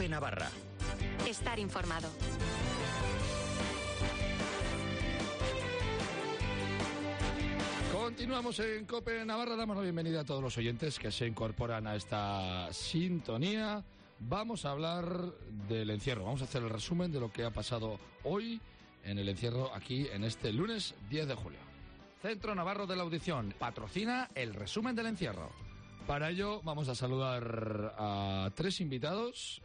Navarra. Estar informado. Continuamos en COPE Navarra. Damos la bienvenida a todos los oyentes que se incorporan a esta sintonía. Vamos a hablar del encierro. Vamos a hacer el resumen de lo que ha pasado hoy en el encierro aquí en este lunes 10 de julio. Centro Navarro de la Audición patrocina el resumen del encierro. Para ello vamos a saludar a tres invitados,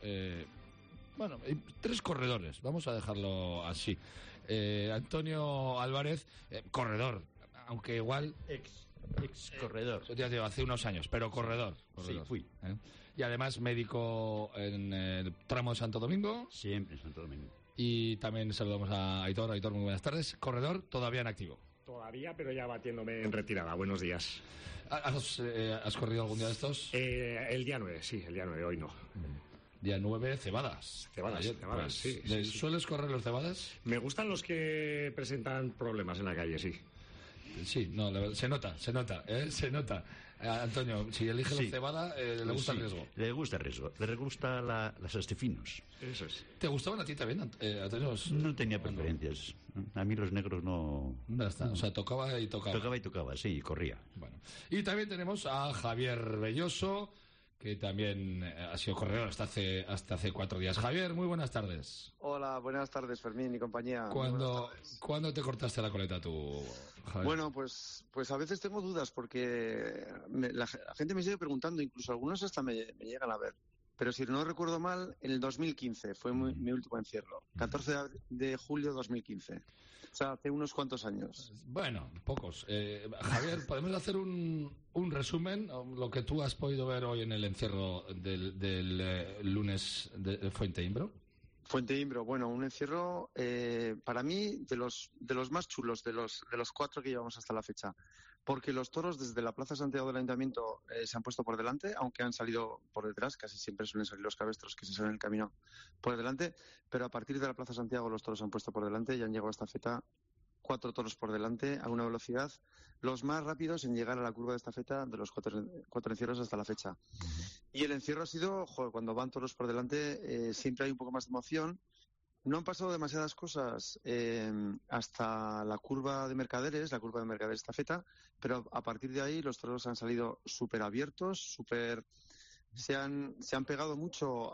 tres corredores, vamos a dejarlo así. Antonio Álvarez, corredor, aunque igual... Ex corredor. Ya digo, hace unos años, pero corredor. Sí, fui. Y además médico en el tramo de Santo Domingo. Siempre en Santo Domingo. Y también saludamos a Aitor. Aitor, muy buenas tardes. Corredor, todavía en activo. Todavía, pero ya batiéndome en retirada. Buenos días. ¿Has corrido algún día de estos? El día 9, sí, el día 9, hoy no. Día 9, cebadas. Cebadas, Pues, sí. ¿Sueles correr los cebadas? Me gustan los que presentan problemas en la calle, sí. Sí, no, se nota. Antonio, si elige los cebada, ¿le gusta el riesgo? Le gusta el riesgo. Le gusta las astifinos. Eso es. ¿Te gustaban a ti también, Antonio? No tenía preferencias. A mí los negros no... Ya está, o sea, tocaba y tocaba. Tocaba y tocaba, sí, y corría. Bueno. Y también tenemos a Javier Belloso, que también ha sido corredor hasta hace 4 días. Javier, muy buenas tardes. Hola, buenas tardes, Fermín y compañía. ¿Cuándo te cortaste la coleta tú, Javier? Bueno, pues a veces tengo dudas porque la gente me sigue preguntando, incluso algunos hasta me llegan a ver. Pero si no recuerdo mal, en el 2015 fue mi último encierro. 14 de julio de 2015. O sea, hace unos cuantos años. Bueno, pocos. Javier, ¿podemos hacer un resumen? Lo que tú has podido ver hoy en el encierro del lunes de Fuente Imbro. Fuente Imbro, bueno, un encierro para mí de los más chulos, de los 4 que llevamos hasta la fecha. Porque los toros desde la Plaza Santiago del Ayuntamiento se han puesto por delante, aunque han salido por detrás, casi siempre suelen salir los cabestros que se salen el camino por delante, pero a partir de la Plaza Santiago los toros se han puesto por delante y han llegado a esta feta 4 toros por delante a una velocidad, los más rápidos en llegar a la curva de esta feta de los 4 encierros hasta la fecha. Y el encierro ha sido, cuando van toros por delante siempre hay un poco más de emoción. No han pasado demasiadas cosas hasta la curva de Mercaderes de esta feta, pero a partir de ahí los toros han salido súper abiertos, se han pegado mucho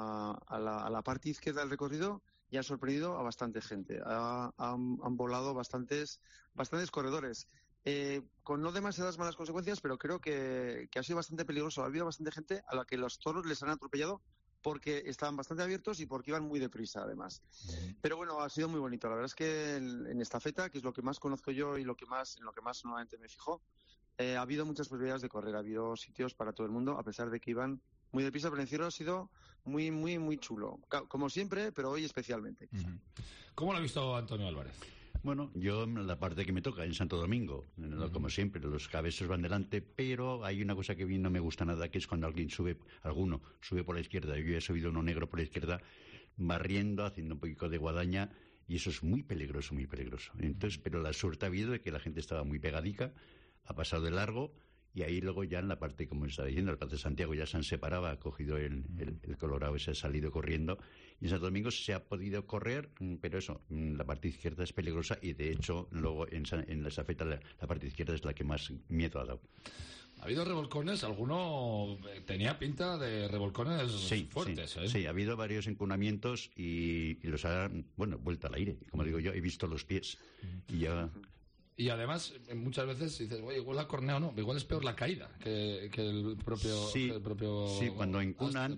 a la parte izquierda del recorrido y han sorprendido a bastante gente. Han volado bastantes corredores. Con no demasiadas malas consecuencias, pero creo que ha sido bastante peligroso. Ha habido bastante gente a la que los toros les han atropellado porque estaban bastante abiertos y porque iban muy deprisa, además. Pero bueno, ha sido muy bonito. La verdad es que en esta feta, que es lo que más conozco yo y en lo que más normalmente me fijo, ha habido muchas posibilidades de correr. Ha habido sitios para todo el mundo, a pesar de que iban muy deprisa, pero el encierro ha sido muy, muy, muy chulo. Como siempre, pero hoy especialmente. ¿Cómo lo ha visto Antonio Álvarez? Bueno, yo en la parte que me toca, en Santo Domingo, como siempre, los cabezos van delante, pero hay una cosa que a mí no me gusta nada, que es cuando alguno sube por la izquierda. Yo he subido uno negro por la izquierda, barriendo, haciendo un poquito de guadaña, y eso es muy peligroso, muy peligroso. Entonces, pero la suerte ha habido de que la gente estaba muy pegadica, ha pasado de largo, y ahí luego ya en la parte, como estaba diciendo, el Plaza de Santiago ya se han separado, ha cogido el colorado y se ha salido corriendo. Y en Santo Domingo se ha podido correr, pero eso, la parte izquierda es peligrosa y de hecho luego en la estafeta la parte izquierda es la que más miedo ha dado. ¿Ha habido revolcones? ¿Alguno tenía pinta de revolcones fuertes? Sí, ha habido varios encunamientos y los han, vuelto al aire. Como digo yo, he visto los pies y ya... Y además, muchas veces dices, oye, igual la cornea o no, igual es peor la caída que el propio... Sí, cuando encunan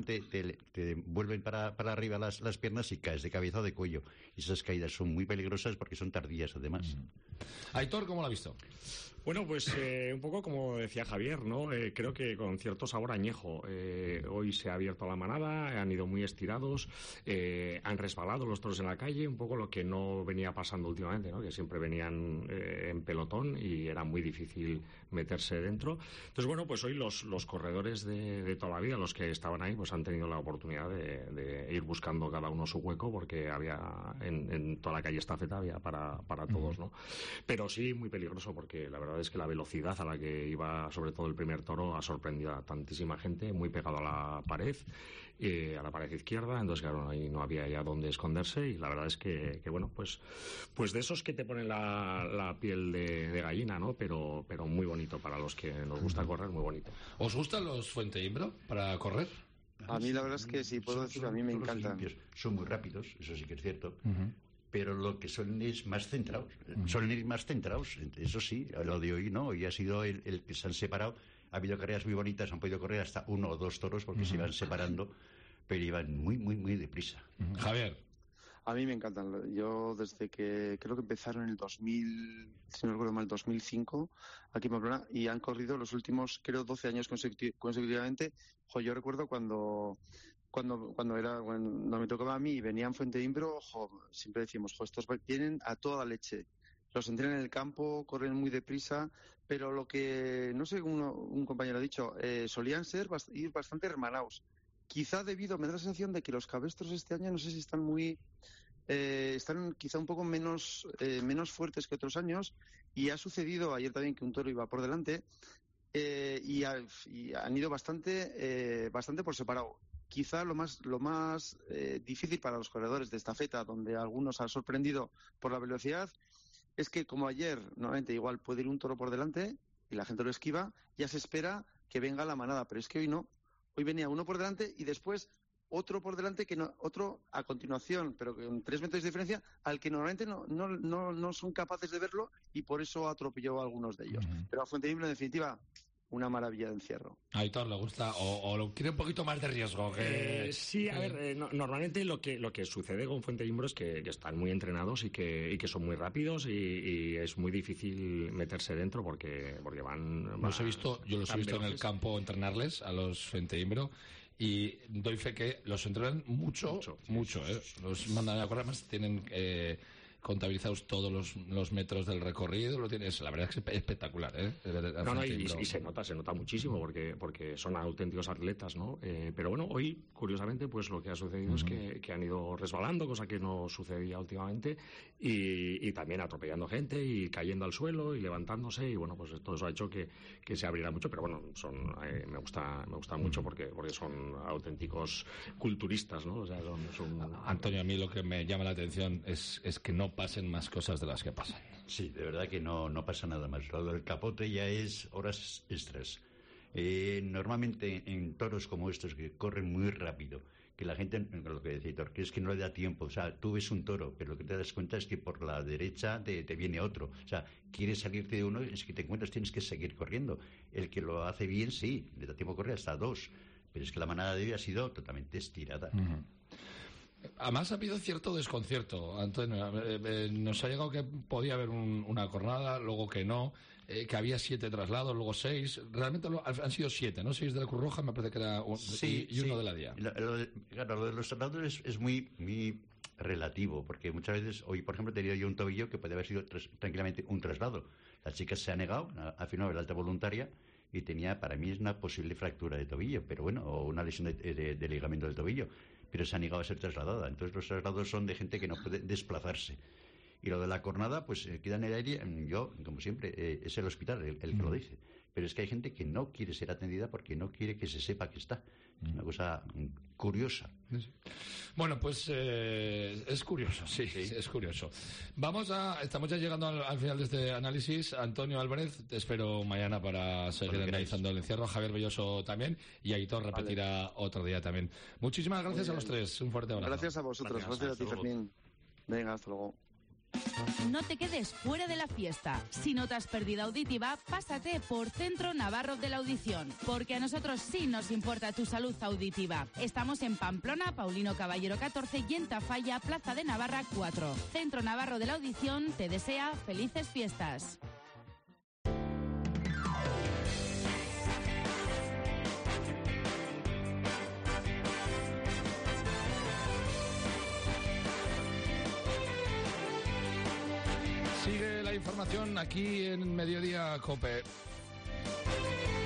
te vuelven para arriba las piernas y caes de cabeza o de cuello. Y esas caídas son muy peligrosas porque son tardías, además. Aitor, ¿cómo lo ha visto? Bueno, pues un poco como decía Javier, ¿no? Creo que con cierto sabor añejo. Hoy se ha abierto la manada, han ido muy estirados, han resbalado los toros en la calle, un poco lo que no venía pasando últimamente, ¿no? Que siempre venían en pelotón y era muy difícil meterse dentro. Entonces, bueno, pues hoy los corredores de toda la vida, los que estaban ahí, pues han tenido la oportunidad de ir buscando cada uno su hueco, porque había en toda la calle estafeta había para todos, ¿no? Pero sí muy peligroso, porque la verdad verdad es que la velocidad a la que iba, sobre todo el primer toro, ha sorprendido a tantísima gente, muy pegado a la pared izquierda, entonces claro, ahí no había ya dónde esconderse, y la verdad es que bueno, pues de esos que te ponen la piel de gallina, ¿no? Pero muy bonito para los que nos gusta correr, muy bonito. ¿Os gustan los Fuenteimbro para correr? A mí la verdad es que sí, puedo decir, a mí me encantan. Son muy rápidos, eso sí que es cierto. Pero lo que son es más centrados. Suelen ir más centrados, eso sí. Lo de hoy no, hoy ha sido el que se han separado. Ha habido carreras muy bonitas, han podido correr hasta 1 o 2 toros porque se iban separando, pero iban muy, muy, muy deprisa. Javier. A mí me encantan. Yo desde que creo que empezaron en el 2000, si no recuerdo mal, 2005, aquí en Pamplona, y han corrido los últimos, creo, 12 años consecutivamente. Yo recuerdo cuando me tocaba a mí y venían Fuenteimbro, siempre decimos, estos vienen a toda leche. Los entrenan en el campo, corren muy deprisa, pero lo que, no sé, un compañero ha dicho, solían ir bastante hermanados. Quizá me da la sensación de que los cabestros este año, no sé si están están quizá un poco menos fuertes que otros años, y ha sucedido ayer también que un toro iba por delante, y han ido bastante por separado. Quizá lo más difícil para los corredores de estafeta, donde algunos han sorprendido por la velocidad, es que como ayer, normalmente igual puede ir un toro por delante y la gente lo esquiva, ya se espera que venga la manada, pero es que hoy no. Hoy venía uno por delante y después otro por delante, otro a continuación, pero con 3 metros de diferencia, al que normalmente no son capaces de verlo, y por eso atropelló a algunos de ellos. Pero a Fuenteimbro, en definitiva, una maravilla de encierro. A Aitor le gusta, o lo quiere un poquito más de riesgo. Sí, a ver, normalmente lo que sucede con Fuenteimbro es que están muy entrenados y que son muy rápidos, y es muy difícil meterse dentro porque van... Yo los he visto en el campo entrenarles a los Fuenteimbro, y doy fe que los entrenan mucho. Los mandan a correr, más tienen contabilizados todos los metros del recorrido, la verdad es que es espectacular, y se nota muchísimo porque son auténticos atletas, ¿no? Pero bueno, hoy, curiosamente, pues lo que ha sucedido es que han ido resbalando, cosa que no sucedía últimamente, y también atropellando gente y cayendo al suelo y levantándose, y bueno, pues todo eso ha hecho que se abriera mucho, pero bueno, me gusta mucho porque son auténticos culturistas, ¿no? O sea, Antonio, a mí lo que me llama la atención es que no pasen más cosas de las que pasan. Sí, de verdad que no pasa nada más. Lo del capote ya es horas extras. Normalmente en toros como estos que corren muy rápido, que la gente, lo que decía Hitor, que es que no le da tiempo. O sea, tú ves un toro, pero lo que te das cuenta es que por la derecha te viene otro. O sea, quieres salirte de uno, es que te encuentras, tienes que seguir corriendo. El que lo hace bien, sí, le da tiempo a correr hasta 2. Pero es que la manada de hoy ha sido totalmente estirada. Además ha habido cierto desconcierto, Antonio. Nos ha llegado que podía haber una jornada, luego que no, que había 7 traslados, luego 6. Realmente han sido 7, ¿no? 6 de la Cruz Roja, me parece que era uno de la DIA. Claro, lo de los traslados es muy, muy relativo, porque muchas veces, hoy por ejemplo tenía yo un tobillo que podía haber sido tranquilamente un traslado. La chica se ha negado, ha firmado el alta voluntaria, y tenía, para mí es una posible fractura de tobillo, pero bueno, o una lesión de ligamento del tobillo, pero se ha negado a ser trasladada. Entonces los traslados son de gente que no puede desplazarse. Y lo de la cornada, pues queda en el aire. Yo, como siempre, es el hospital el que lo dice. Pero es que hay gente que no quiere ser atendida porque no quiere que se sepa que está. Es una cosa curiosa. Sí. Bueno, pues es curioso, sí, es curioso. Estamos ya llegando al final de este análisis. Antonio Álvarez, te espero mañana para seguir analizando el encierro. Javier Belloso también, y Aitor repetirá otro día también. Muchísimas gracias a los tres. Un fuerte abrazo. Gracias a vosotros. Gracias a ti, Fermín. Venga, hasta luego. No te quedes fuera de la fiesta. Si no te has perdido auditiva, pásate por Centro Navarro de la Audición, porque a nosotros sí nos importa tu salud auditiva. Estamos en Pamplona, Paulino Caballero 14, y en Tafalla, Plaza de Navarra 4. Centro Navarro de la Audición te desea felices fiestas. Sigue la información aquí en Mediodía COPE.